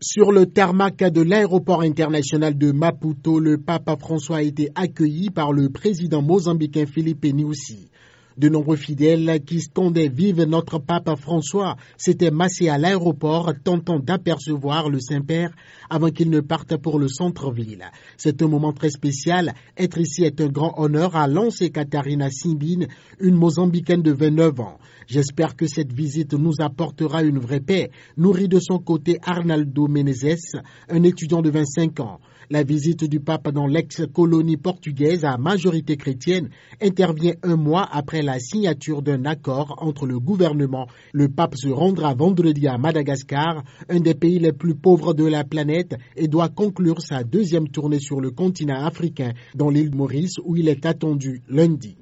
Sur le tarmac de l'aéroport international de Maputo, le pape François a été accueilli par le président mozambicain Filipe Nyusi. De nombreux fidèles qui scandaient Vive notre pape François s'étaient massés à l'aéroport tentant d'apercevoir le Saint-Père avant qu'il ne parte pour le centre-ville. C'est un moment très spécial. Être ici est un grand honneur, a lancé Katarina Simbine, une Mozambicaine de 29 ans. J'espère que cette visite nous apportera une vraie paix, nourrit de son côté Arnaldo Menezes, un étudiant de 25 ans. La visite du pape dans l'ex-colonie portugaise à majorité chrétienne intervient un mois après la signature d'un accord entre le gouvernement. Le pape se rendra vendredi à Madagascar, un des pays les plus pauvres de la planète, et doit conclure sa deuxième tournée sur le continent africain, dans l'île Maurice, où il est attendu lundi.